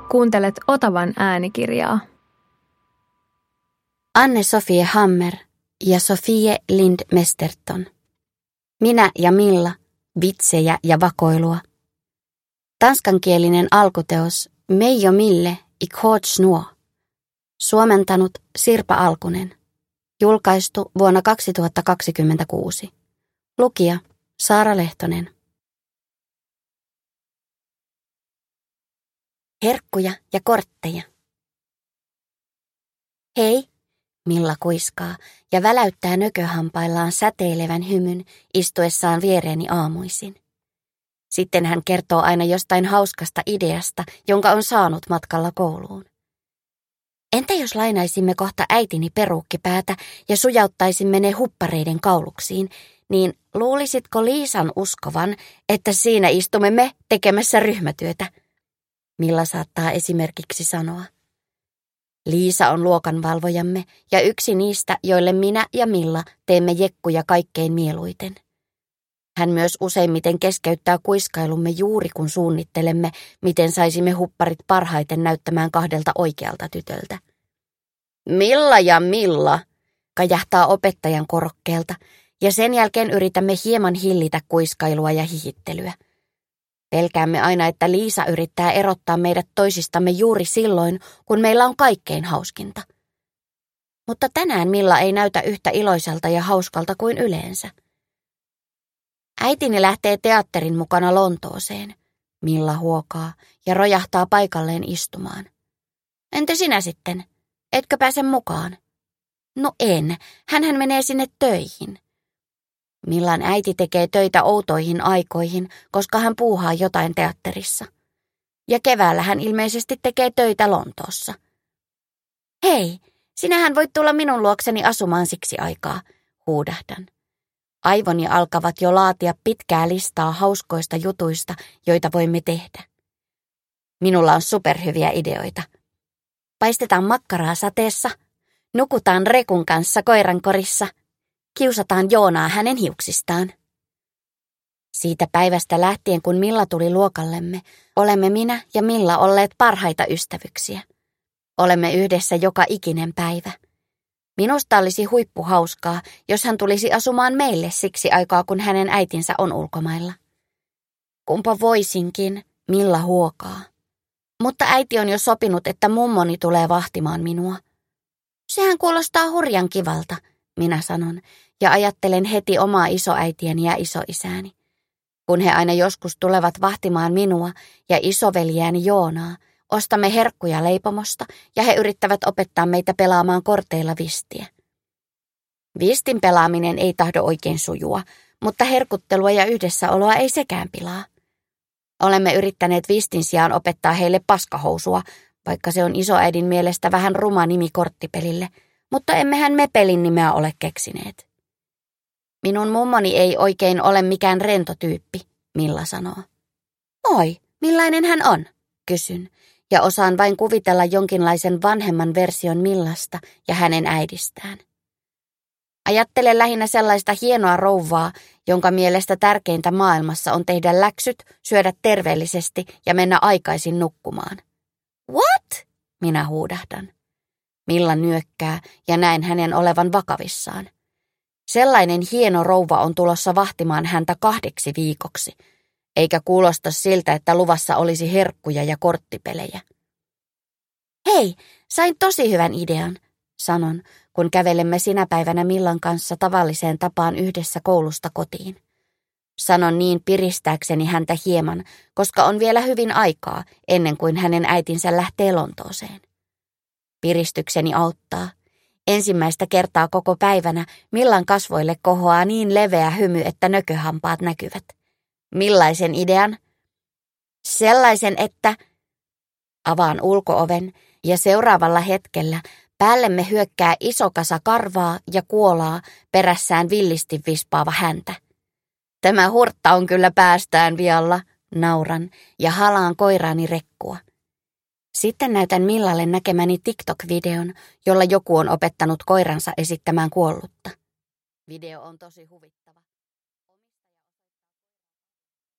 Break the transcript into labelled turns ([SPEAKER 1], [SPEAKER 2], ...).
[SPEAKER 1] Kuuntelet Otavan äänikirjaa.
[SPEAKER 2] Anne-Sofie Hammer ja Sofie Lind Mesterton. Minä ja Milla, vitsejä ja vakoilua. Tanskankielinen alkuteos Meijo Mille i Kort Snor. Suomentanut Sirpa Alkunen. Julkaistu vuonna 2026. Lukija Saara Lehtonen. Herkkuja ja kortteja. Hei, Milla kuiskaa ja väläyttää nököhampaillaan säteilevän hymyn istuessaan viereeni aamuisin. Sitten hän kertoo aina jostain hauskasta ideasta, jonka on saanut matkalla kouluun. Entä jos lainaisimme kohta äitini peruukkipäätä ja sujauttaisimme ne huppareiden kauluksiin, niin luulisitko Liisan uskovan, että siinä istumme me tekemässä ryhmätyötä? Milla saattaa esimerkiksi sanoa. Liisa on luokanvalvojamme ja yksi niistä, joille minä ja Milla teemme jekkuja kaikkein mieluiten. Hän myös useimmiten keskeyttää kuiskailumme juuri kun suunnittelemme, miten saisimme hupparit parhaiten näyttämään kahdelta oikealta tytöltä. Milla ja Milla, kajahtaa opettajan korokkeelta, ja sen jälkeen yritämme hieman hillitä kuiskailua ja hihittelyä. Pelkäämme aina, että Liisa yrittää erottaa meidät toisistamme juuri silloin, kun meillä on kaikkein hauskinta. Mutta tänään Milla ei näytä yhtä iloiselta ja hauskalta kuin yleensä. Äitini lähtee teatterin mukana Lontooseen, Milla huokaa ja rojahtaa paikalleen istumaan. Entä sinä sitten? Etkö pääse mukaan? No en, hänhän menee sinne töihin. Millan äiti tekee töitä outoihin aikoihin, koska hän puuhaa jotain teatterissa. Ja keväällä hän ilmeisesti tekee töitä Lontoossa. Hei, sinähän voit tulla minun luokseni asumaan siksi aikaa, huudahdan. Aivoni alkavat jo laatia pitkää listaa hauskoista jutuista, joita voimme tehdä. Minulla on superhyviä ideoita. Paistetaan makkaraa sateessa, nukutaan Rekun kanssa koirankorissa, kiusataan Joonaa hänen hiuksistaan. Siitä päivästä lähtien, kun Milla tuli luokallemme, olemme minä ja Milla olleet parhaita ystävyksiä. Olemme yhdessä joka ikinen päivä. Minusta olisi huippuhauskaa, jos hän tulisi asumaan meille siksi aikaa, kun hänen äitinsä on ulkomailla. Kumpa voisinkin, Milla huokaa. Mutta äiti on jo sopinut, että mummoni tulee vahtimaan minua. Sehän kuulostaa hurjan kivalta, minä sanon, ja ajattelen heti omaa isoäitiäni ja isoisääni. Kun he aina joskus tulevat vahtimaan minua ja isoveljääni Joonaa, ostamme herkkuja leipomosta ja he yrittävät opettaa meitä pelaamaan korteilla vistiä. Vistin pelaaminen ei tahdo oikein sujua, mutta herkuttelua ja yhdessäoloa ei sekään pilaa. Olemme yrittäneet vistin sijaan opettaa heille paskahousua, vaikka se on isoäidin mielestä vähän ruma nimi korttipelille, mutta emmehän me pelin nimeä ole keksineet. Minun mummoni ei oikein ole mikään rento tyyppi, Milla sanoo. Oi, millainen hän on, kysyn, ja osaan vain kuvitella jonkinlaisen vanhemman version Millasta ja hänen äidistään. Ajattelen lähinnä sellaista hienoa rouvaa, jonka mielestä tärkeintä maailmassa on tehdä läksyt, syödä terveellisesti ja mennä aikaisin nukkumaan. What? Minä huudahdan. Milla nyökkää ja näen hänen olevan vakavissaan. Sellainen hieno rouva on tulossa vahtimaan häntä 2 viikoksi, eikä kuulosta siltä, että luvassa olisi herkkuja ja korttipelejä. Hei, sain tosi hyvän idean, sanon, kun kävelemme sinä päivänä Millan kanssa tavalliseen tapaan yhdessä koulusta kotiin. Sanon niin piristääkseni häntä hieman, koska on vielä hyvin aikaa ennen kuin hänen äitinsä lähtee Lontooseen. Piristykseni auttaa. Ensimmäistä kertaa koko päivänä Millan kasvoille kohoaa niin leveä hymy, että nököhampaat näkyvät. Millaisen idean? Sellaisen, että avaan ulkooven ja seuraavalla hetkellä päällemme hyökkää iso kasa karvaa ja kuolaa perässään villisti vispaava häntä. Tämä hurtta on kyllä päästään vialla, nauran ja halaan koiraani Rekkua. Sitten näytän Millalle näkemäni TikTok-videon, jolla joku on opettanut koiransa esittämään kuollutta. Video on tosi huvittava.